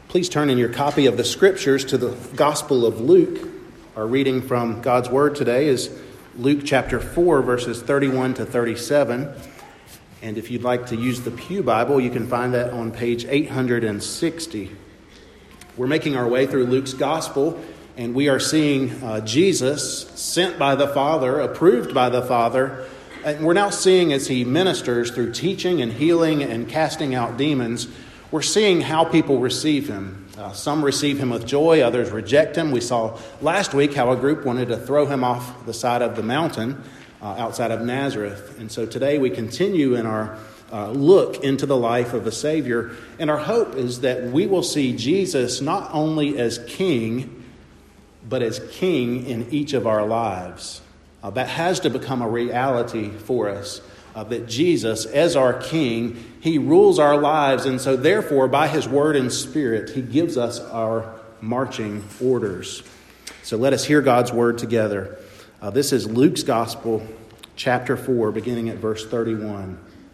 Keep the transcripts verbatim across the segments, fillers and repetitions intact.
Please turn in your copy of the Scriptures to the Gospel of Luke. Our reading from God's Word today is Luke chapter four, verses thirty-one to thirty-seven. And if you'd like to use the Pew Bible, you can find that on page eight hundred sixty. We're making our way through Luke's Gospel, and we are seeing uh, Jesus sent by the Father, approved by the Father. And we're now seeing as he ministers through teaching and healing and casting out demons, we're seeing how people receive him. Uh, some receive him with joy, others reject him. We saw last week how a group wanted to throw him off the side of the mountain uh, outside of Nazareth. And so today we continue in our uh, look into the life of the Savior. And our hope is that we will see Jesus not only as King, but as King in each of our lives. Uh, that has to become a reality for us. Uh, that Jesus, as our King, he rules our lives, and so therefore, by his word and spirit, he gives us our marching orders. So let us hear God's word together. Uh, this is Luke's Gospel, chapter four, beginning at verse thirty-one.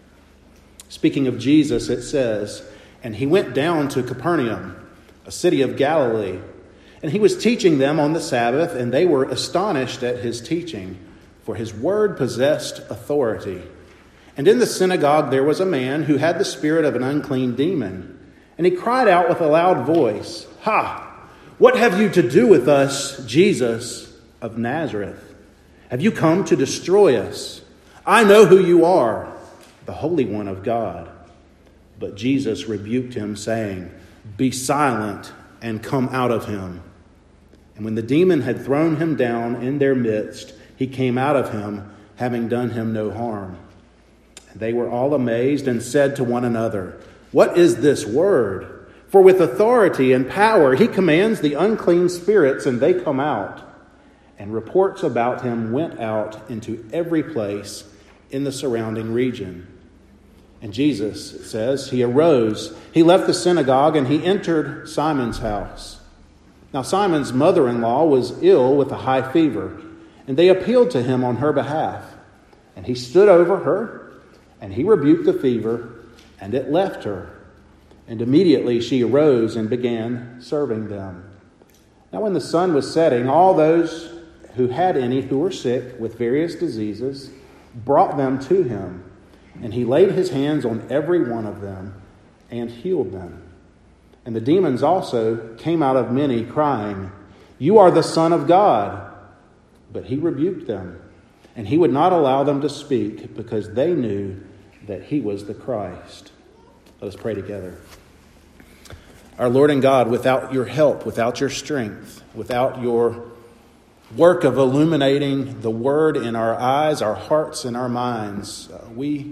Speaking of Jesus, it says, "And he went down to Capernaum, a city of Galilee, and he was teaching them on the Sabbath, and they were astonished at his teaching, for his word possessed authority. And in the synagogue there was a man who had the spirit of an unclean demon. And he cried out with a loud voice, 'Ha! What have you to do with us, Jesus of Nazareth? Have you come to destroy us? I know who you are, the Holy One of God.' But Jesus rebuked him, saying, 'Be silent and come out of him.' And when the demon had thrown him down in their midst, he came out of him, having done him no harm. They were all amazed and said to one another, 'What is this word? For with authority and power he commands the unclean spirits, and they come out.' And reports about him went out into every place in the surrounding region. And Jesus, it says, he arose, he left the synagogue, and he entered Simon's house. Now Simon's mother-in-law was ill with a high fever, and they appealed to him on her behalf. And he stood over her, and he rebuked the fever, and it left her. And immediately she arose and began serving them. Now when the sun was setting, all those who had any who were sick with various diseases brought them to him. And he laid his hands on every one of them and healed them. And the demons also came out of many, crying, 'You are the Son of God.' But he rebuked them, and he would not allow them to speak, because they knew that he was the Christ." Let us pray together. Our Lord and God, without your help, without your strength, without your work of illuminating the word in our eyes, our hearts, and our minds, uh, we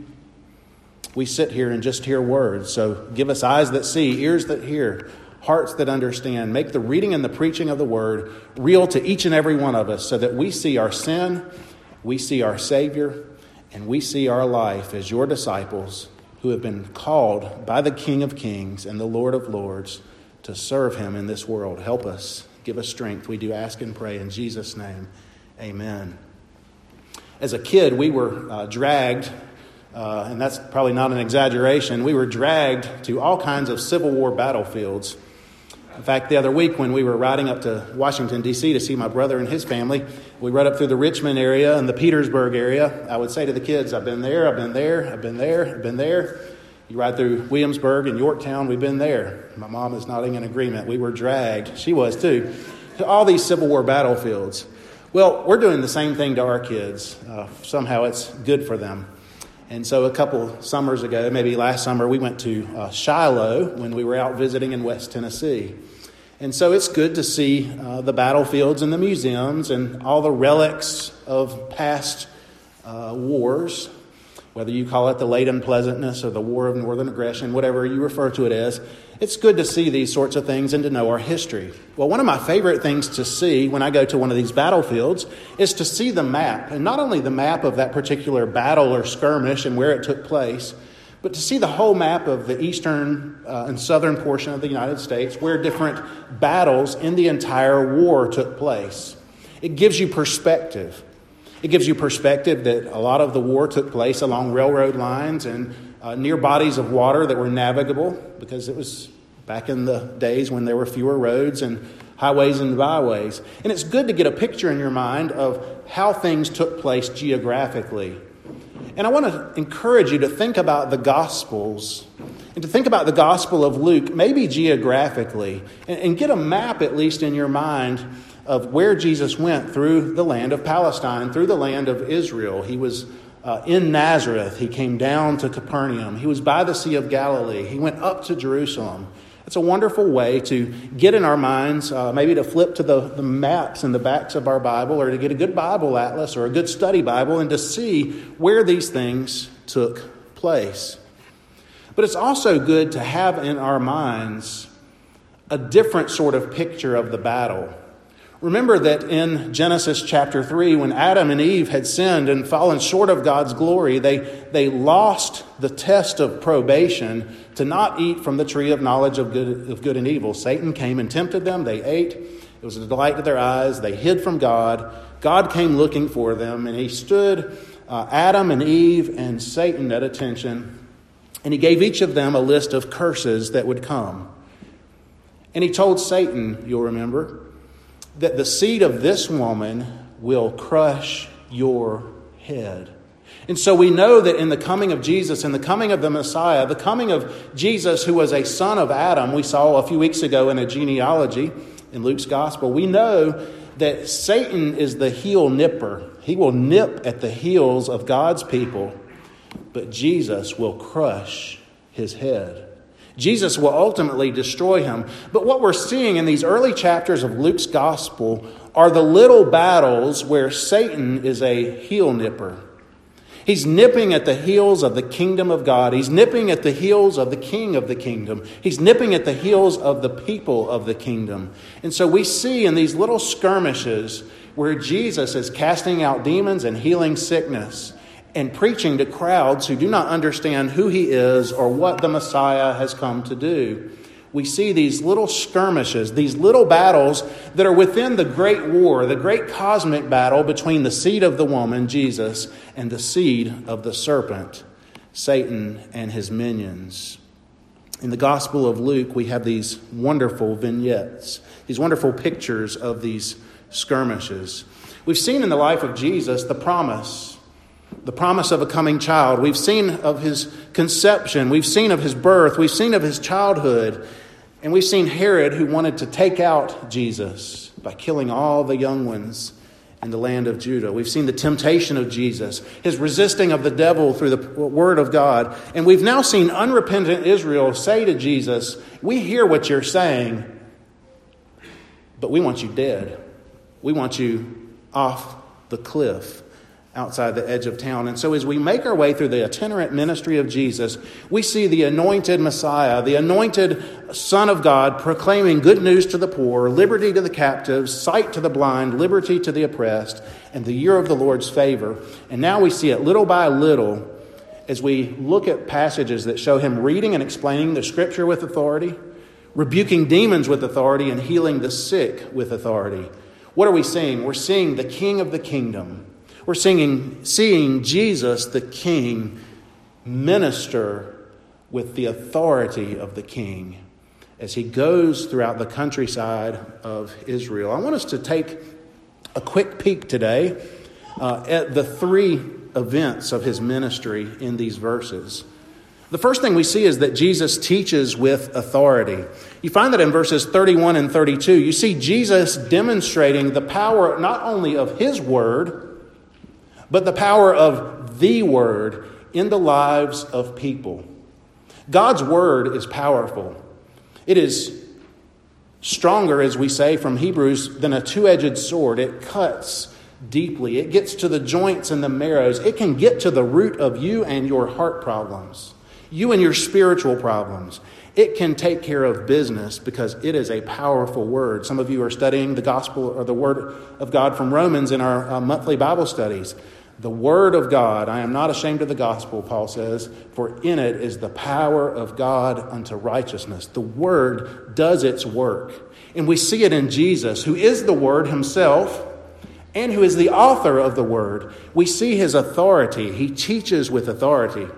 we sit here and just hear words. So give us eyes that see, ears that hear, hearts that understand. Make the reading and the preaching of the word real to each and every one of us, so that we see our sin, we see our Savior, and we see our life as your disciples who have been called by the King of Kings and the Lord of Lords to serve him in this world. Help us. Give us strength. We do ask and pray in Jesus' name. Amen. As a kid, we were uh, dragged, uh, and that's probably not an exaggeration, we were dragged to all kinds of Civil War battlefields. In fact, the other week when we were riding up to Washington, D C to see my brother and his family, we rode up through the Richmond area and the Petersburg area. I would say to the kids, I've been there, I've been there, I've been there, I've been there. You ride through Williamsburg and Yorktown, we've been there. My mom is nodding in agreement. We were dragged, she was too, to all these Civil War battlefields. Well, we're doing the same thing to our kids. Uh, somehow it's good for them. And so a couple summers ago, maybe last summer, we went to uh, Shiloh when we were out visiting in West Tennessee. And so it's good to see uh, the battlefields and the museums and all the relics of past uh, wars, whether you call it the Late Unpleasantness or the War of Northern Aggression, whatever you refer to it as. It's good to see these sorts of things and to know our history. Well, one of my favorite things to see when I go to one of these battlefields is to see the map. And not only the map of that particular battle or skirmish and where it took place, but to see the whole map of the eastern uh, and southern portion of the United States where different battles in the entire war took place. It gives you perspective. It gives you perspective that a lot of the war took place along railroad lines and uh, near bodies of water that were navigable, because it was back in the days when there were fewer roads and highways and byways. And it's good to get a picture in your mind of how things took place geographically. And I want to encourage you to think about the Gospels and to think about the Gospel of Luke, maybe geographically, and, and get a map at least in your mind of where Jesus went through the land of Palestine, through the land of Israel. He was uh, in Nazareth. He came down to Capernaum. He was by the Sea of Galilee. He went up to Jerusalem. It's a wonderful way to get in our minds, uh, maybe to flip to the, the maps in the backs of our Bible, or to get a good Bible atlas or a good study Bible and to see where these things took place. But it's also good to have in our minds a different sort of picture of the battle. Remember that in Genesis chapter three, when Adam and Eve had sinned and fallen short of God's glory, they, they lost the test of probation to not eat from the tree of knowledge of good, of good and evil. Satan came and tempted them. They ate. It was a delight to their eyes. They hid from God. God came looking for them, and he stood uh, Adam and Eve and Satan at attention, and he gave each of them a list of curses that would come. And he told Satan, you'll remember, that the seed of this woman will crush your head. And so we know that in the coming of Jesus, in the coming of the Messiah, the coming of Jesus, who was a son of Adam, we saw a few weeks ago in a genealogy in Luke's gospel, we know that Satan is the heel nipper. He will nip at the heels of God's people, but Jesus will crush his head. Jesus will ultimately destroy him. But what we're seeing in these early chapters of Luke's gospel are the little battles where Satan is a heel nipper. He's nipping at the heels of the kingdom of God. He's nipping at the heels of the king of the kingdom. He's nipping at the heels of the people of the kingdom. And so we see in these little skirmishes where Jesus is casting out demons and healing sickness and preaching to crowds who do not understand who he is or what the Messiah has come to do. We see these little skirmishes, these little battles that are within the great war, the great cosmic battle between the seed of the woman, Jesus, and the seed of the serpent, Satan and his minions. In the Gospel of Luke, we have these wonderful vignettes, these wonderful pictures of these skirmishes. We've seen in the life of Jesus the promise The promise of a coming child. We've seen of his conception. We've seen of his birth. We've seen of his childhood. And we've seen Herod, who wanted to take out Jesus by killing all the young ones in the land of Judah. We've seen the temptation of Jesus, his resisting of the devil through the word of God. And we've now seen unrepentant Israel say to Jesus, we hear what you're saying, but we want you dead. We want you off the cliff outside the edge of town. And so as we make our way through the itinerant ministry of Jesus, we see the anointed Messiah, the anointed Son of God, proclaiming good news to the poor, liberty to the captives, sight to the blind, liberty to the oppressed, and the year of the Lord's favor. And now we see it little by little as we look at passages that show him reading and explaining the scripture with authority, rebuking demons with authority, and healing the sick with authority. What are we seeing? We're seeing the King of the kingdom. We're singing, seeing Jesus, the King, minister with the authority of the King as he goes throughout the countryside of Israel. I want us to take a quick peek today uh, at the three events of his ministry in these verses. The first thing we see is that Jesus teaches with authority. You find that in verses thirty-one and thirty-two, you see Jesus demonstrating the power not only of his word, but the power of the word in the lives of people. God's word is powerful. It is stronger, as we say from Hebrews, than a two-edged sword. It cuts deeply. It gets to the joints and the marrows. It can get to the root of you and your heart problems, you and your spiritual problems. It can take care of business because it is a powerful word. Some of you are studying the gospel or the word of God from Romans in our uh, monthly Bible studies. The word of God, I am not ashamed of the gospel, Paul says, for in it is the power of God unto righteousness. The word does its work. And we see it in Jesus, who is the word himself and who is the author of the word. We see his authority. He teaches with authority.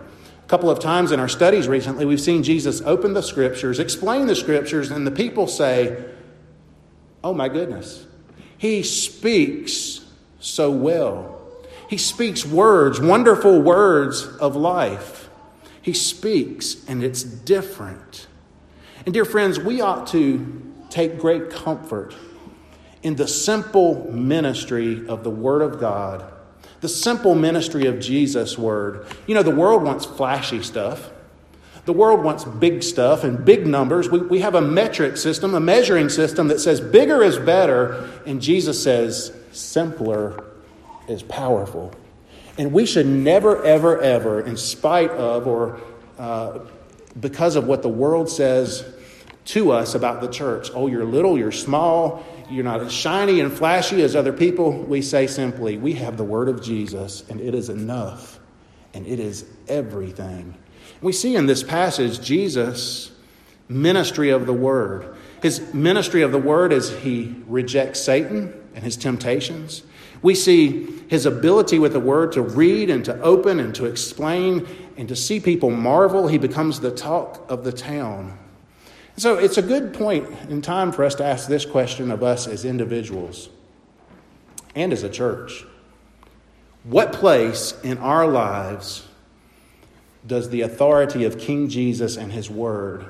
A couple of times in our studies recently, we've seen Jesus open the Scriptures, explain the Scriptures, and the people say, "Oh my goodness, he speaks so well. He speaks words, wonderful words of life. He speaks, and it's different." And dear friends, we ought to take great comfort in the simple ministry of the Word of God, the simple ministry of Jesus' Word. You know, the world wants flashy stuff. The world wants big stuff and big numbers. We, we have a metric system, a measuring system that says bigger is better. And Jesus says simpler is powerful. And we should never, ever, ever, in spite of or uh, because of what the world says to us about the church, oh, you're little, you're small, you're not as shiny and flashy as other people, we say simply, we have the Word of Jesus, and it is enough, and it is everything. We see in this passage Jesus' ministry of the Word. His ministry of the Word as he rejects Satan and his temptations. We see his ability with the Word to read and to open and to explain and to see people marvel. He becomes the talk of the town. So it's a good point in time for us to ask this question of us as individuals and as a church. What place in our lives does the authority of King Jesus and his Word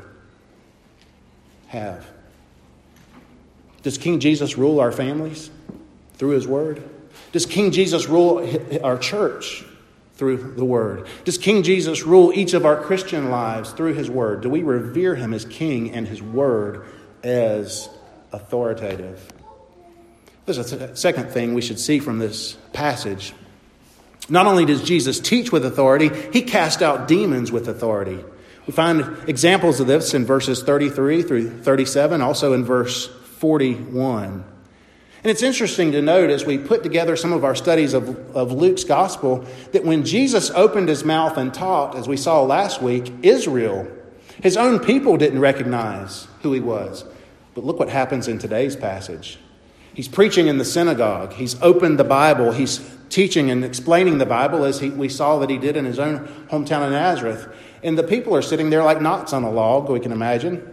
have? Does King Jesus rule our families through his Word? Does King Jesus rule our church through the Word? Does King Jesus rule each of our Christian lives through his Word? Do we revere him as King and his Word as authoritative? There's a second thing we should see from this passage. Not only does Jesus teach with authority, he cast out demons with authority. We find examples of this in verses thirty-three through thirty-seven, also in verse forty-one. And it's interesting to note as we put together some of our studies of, of Luke's gospel that when Jesus opened his mouth and taught, as we saw last week, Israel, his own people didn't recognize who he was. But look what happens in today's passage. He's preaching in the synagogue. He's opened the Bible. He's teaching and explaining the Bible as he, we saw that he did in his own hometown of Nazareth. And the people are sitting there like knots on a log, we can imagine.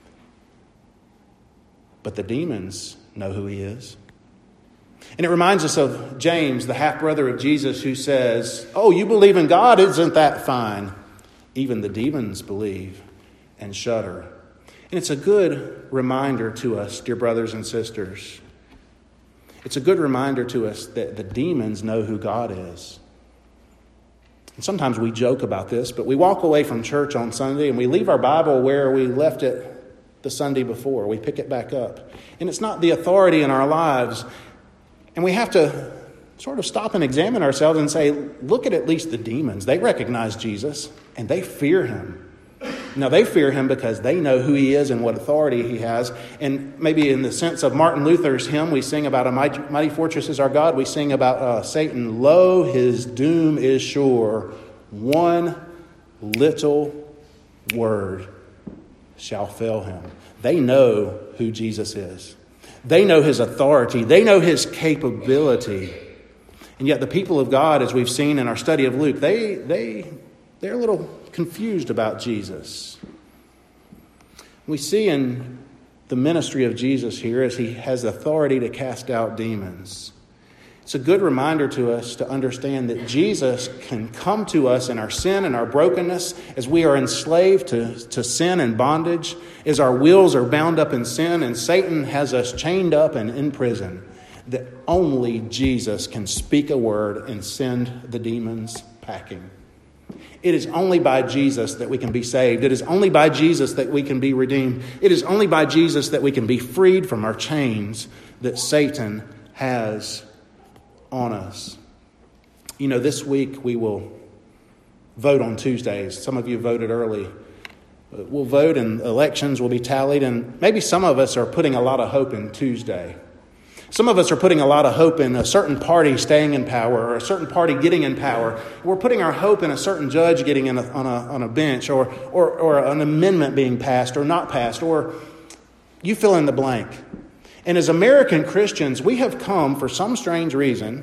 But the demons know who he is. And it reminds us of James, the half-brother of Jesus, who says, "Oh, you believe in God? Isn't that fine? Even the demons believe and shudder." And it's a good reminder to us, dear brothers and sisters. It's a good reminder to us that the demons know who God is. And sometimes we joke about this, but we walk away from church on Sunday and we leave our Bible where we left it the Sunday before. We pick it back up. And it's not the authority in our lives. And we have to sort of stop and examine ourselves and say, look at at least the demons. They recognize Jesus and they fear him. Now, they fear him because they know who he is and what authority he has. And maybe in the sense of Martin Luther's hymn, we sing about a mighty, mighty fortress is our God. We sing about uh, Satan, lo, his doom is sure. One little word shall fail him. They know who Jesus is. They know his authority. They know his capability. And yet the people of God, as we've seen in our study of Luke, they, they, they're a little confused about Jesus. We see in the ministry of Jesus here as he has authority to cast out demons. It's a good reminder to us to understand that Jesus can come to us in our sin and our brokenness as we are enslaved to, to sin and bondage, as our wills are bound up in sin and Satan has us chained up and in prison, that only Jesus can speak a word and send the demons packing. It is only by Jesus that we can be saved. It is only by Jesus that we can be redeemed. It is only by Jesus that we can be freed from our chains that Satan has on us. You know, this week we will vote on Tuesdays. Some of you voted early. We'll vote and elections will be tallied, and maybe some of us are putting a lot of hope in Tuesday. Some of us are putting a lot of hope in a certain party staying in power or a certain party getting in power. We're putting our hope in a certain judge getting in a, on, a, on a bench or, or, or an amendment being passed or not passed, or you fill in the blank. And as American Christians, we have come for some strange reason,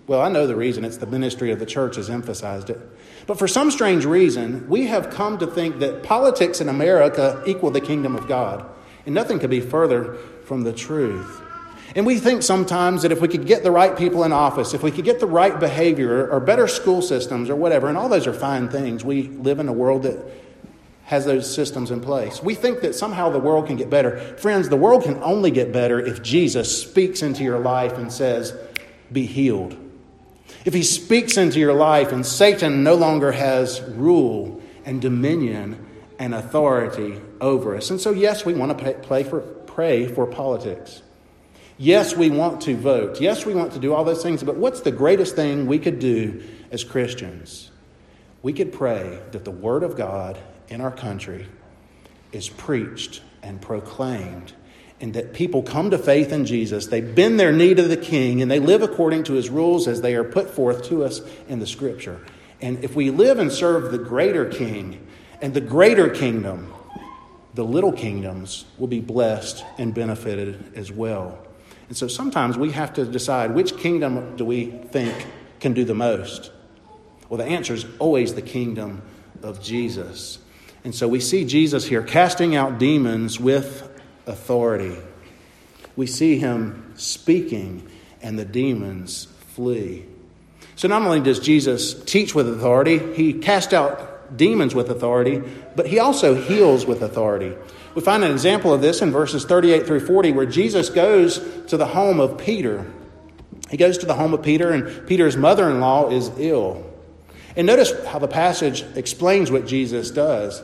Well, I know the reason. It's the ministry of the church has emphasized it. But for some strange reason, we have come to think that politics in America equal the kingdom of God. And nothing could be further from the truth. And we think sometimes that if we could get the right people in office, if we could get the right behavior or better school systems or whatever, and all those are fine things. We live in a world that has those systems in place. We think that somehow the world can get better. Friends, the world can only get better if Jesus speaks into your life and says, be healed. If he speaks into your life and Satan no longer has rule and dominion and authority over us. And so, yes, we want to pay, play for, pray for politics. Yes, we want to vote. Yes, we want to do all those things. But what's the greatest thing we could do as Christians? We could pray that the Word of God in our country is preached and proclaimed, and that people come to faith in Jesus. They bend their knee to the King, and they live according to his rules as they are put forth to us in the Scripture. And if we live and serve the greater King and the greater kingdom, the little kingdoms will be blessed and benefited as well. And so sometimes we have to decide, which kingdom do we think can do the most? Well, the answer is always the kingdom of Jesus. And so we see Jesus here casting out demons with authority. We see him speaking, and the demons flee. So not only does Jesus teach with authority, he cast out demons with authority, but he also heals with authority. We find an example of this in verses thirty-eight through forty, where Jesus goes to the home of Peter. He goes to the home of Peter, and Peter's mother-in-law is ill. And notice how the passage explains what Jesus does.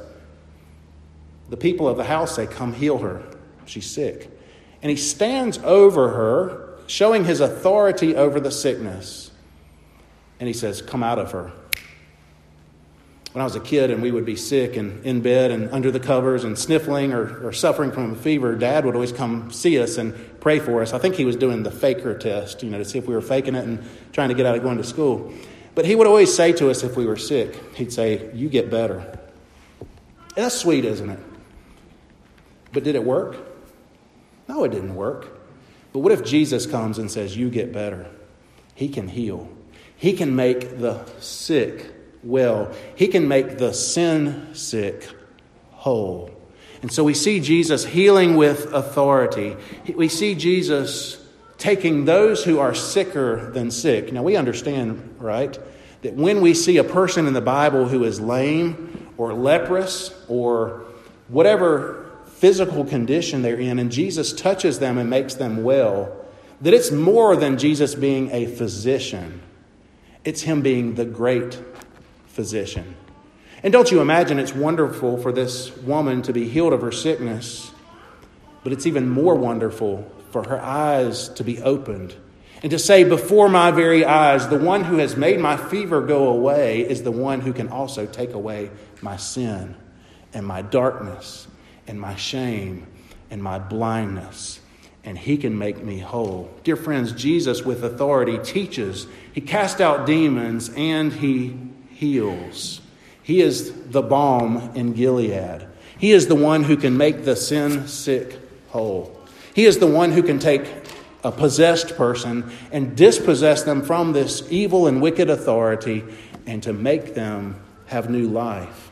The people of the house say, come heal her. She's sick. And he stands over her, showing his authority over the sickness. And he says, come out of her. When I was a kid and we would be sick and in bed and under the covers and sniffling or, or suffering from a fever, Dad would always come see us and pray for us. I think he was doing the faker test, you know, to see if we were faking it and trying to get out of going to school. But he would always say to us if we were sick, he'd say, you get better. And that's sweet, isn't it? But did it work? No, it didn't work. But what if Jesus comes and says, you get better? He can heal. He can make the sick well. He can make the sin sick whole. And so we see Jesus healing with authority. We see Jesus taking those who are sicker than sick. Now we understand, right, that when we see a person in the Bible who is lame or leprous or whatever physical condition they're in, and Jesus touches them and makes them well, that it's more than Jesus being a physician. It's him being the great physician. And don't you imagine it's wonderful for this woman to be healed of her sickness, but it's even more wonderful for her eyes to be opened and to say, before my very eyes, the one who has made my fever go away is the one who can also take away my sin and my darkness and my shame and my blindness, and he can make me whole. Dear friends, Jesus with authority teaches. He casts out demons and he heals. He is the balm in Gilead. He is the one who can make the sin sick whole. He is the one who can take a possessed person and dispossess them from this evil and wicked authority and to make them have new life.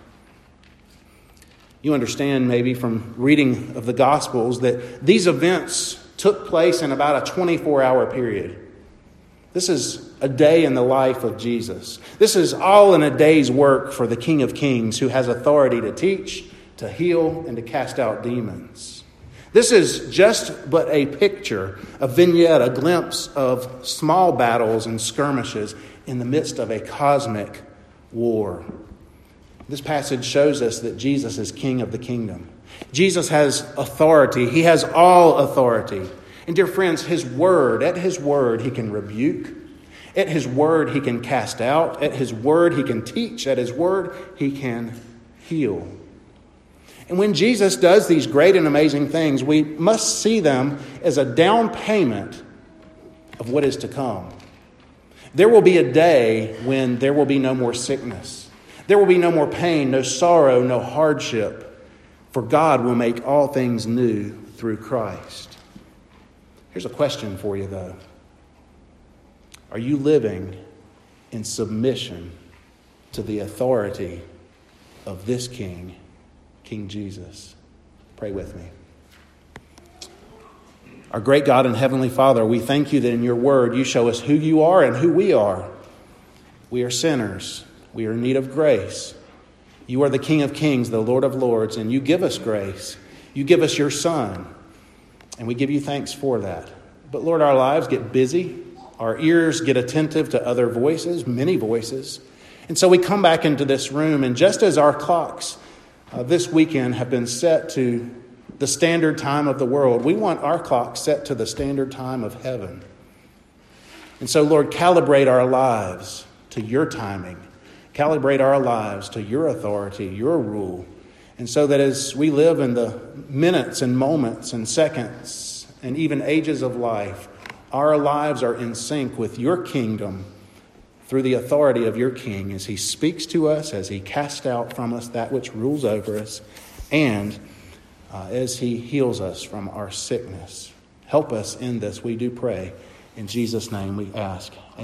You understand maybe from reading of the Gospels that these events took place in about a twenty-four hour period. This is a day in the life of Jesus. This is all in a day's work for the King of Kings, who has authority to teach, to heal, and to cast out demons. This is just but a picture, a vignette, a glimpse of small battles and skirmishes in the midst of a cosmic war. This passage shows us that Jesus is King of the kingdom. Jesus has authority. He has all authority. And dear friends, his word, at his word, he can rebuke. At his word, he can cast out. At his word, he can teach. At his word, he can heal. And when Jesus does these great and amazing things, we must see them as a down payment of what is to come. There will be a day when there will be no more sickness. There will be no more pain, no sorrow, no hardship. For God will make all things new through Christ. Here's a question for you, though. Are you living in submission to the authority of this King, King Jesus? Pray with me. Our great God and Heavenly Father, we thank you that in your word you show us who you are and who we are. We are sinners. We are in need of grace. You are the King of Kings, the Lord of Lords, and you give us grace. You give us your Son, and we give you thanks for that. But Lord, our lives get busy. Our ears get attentive to other voices, many voices. And so we come back into this room, and just as our clocks uh, this weekend have been set to the standard time of the world, we want our clock set to the standard time of heaven. And so, Lord, calibrate our lives to your timing. Calibrate our lives to your authority, your rule. And so that as we live in the minutes and moments and seconds and even ages of life, our lives are in sync with your kingdom through the authority of your King as he speaks to us, as he casts out from us that which rules over us, and uh, as he heals us from our sickness. Help us in this, we do pray. In Jesus' name we ask.